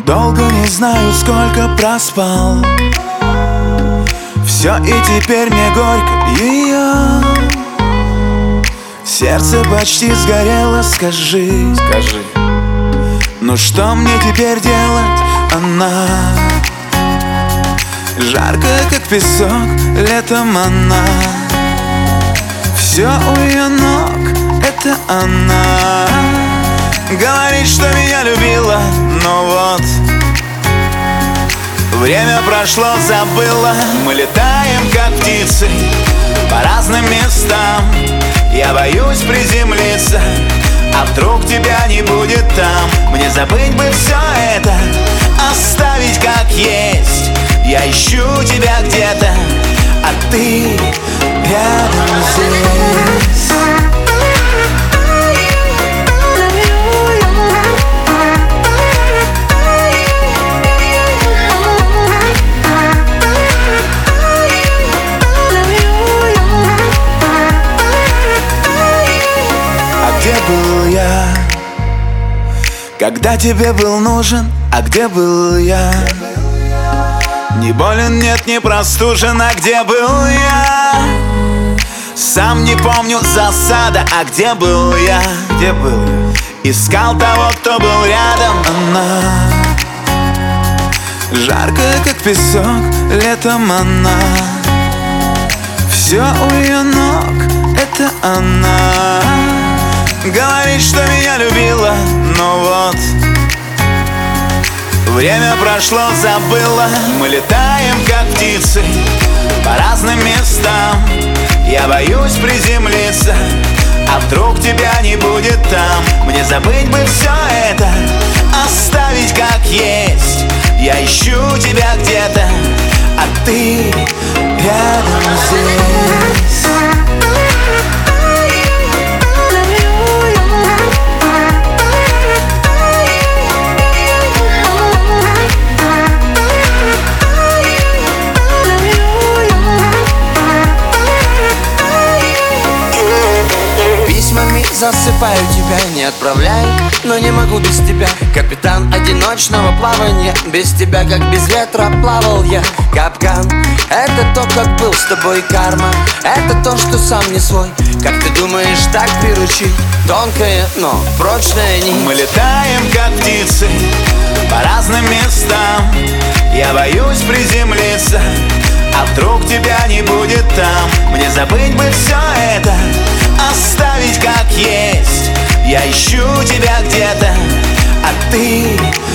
Долго не знаю, сколько проспал. Все, и теперь мне горько ее. Сердце почти сгорело, скажи. Ну что мне теперь делать, она? Жаркая, как песок, летом она. Все у ее ног, это она. Говорит, что меня любила, но вот время прошло, забыла. Мы летаем, как птицы, по разным местам. Я боюсь приземлиться, а вдруг тебя не будет там. Мне забыть бы все это, оставить как есть. Я ищу тебя где-то, а ты рядом здесь. Где был я, когда тебе был нужен? А где был я? Не болен, нет, не простужен. А где был я? Сам не помню, засада. А где был я? Где был я? Искал того, кто был рядом. Она жаркая, как песок, летом она. Все у ее ног, это она. Говорит, что меня любила, но вот время прошло, забыла. Мы летаем, как птицы, по разным местам. Я боюсь приземлиться, а вдруг тебя не будет там. Мне забыть бы все это, оставить как есть. Я ищу тебя где-то, а ты рядом здесь. Засыпаю тебя, не отправляю, но не могу без тебя. Капитан одиночного плавания, без тебя, как без ветра, плавал я. Капкан — это то, как был с тобой карма. Это то, что сам не свой. Как ты думаешь, так приручить? Тонкая, но прочная нить. Мы летаем, как птицы, по разным местам. Я боюсь приземлиться, а вдруг тебя не будет там. Мне забыть бы все это, оставить как есть. Я ищу тебя где-то, а ты